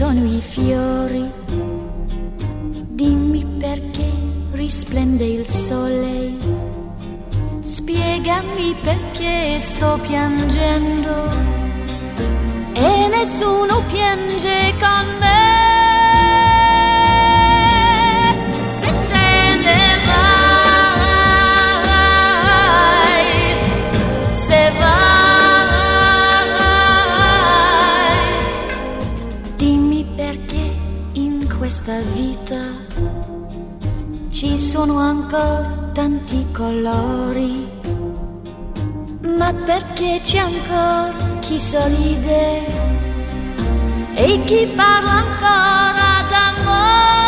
sono i fiori. Dimmi perché risplende il sole, spiegami perché sto piangendo e nessuno piange con me. Se te ne vai, se vai, dimmi perché in questa vita ci sono ancora tanti colori, ma perché c'è ancora chi sorride e chi parla ancora d'amore.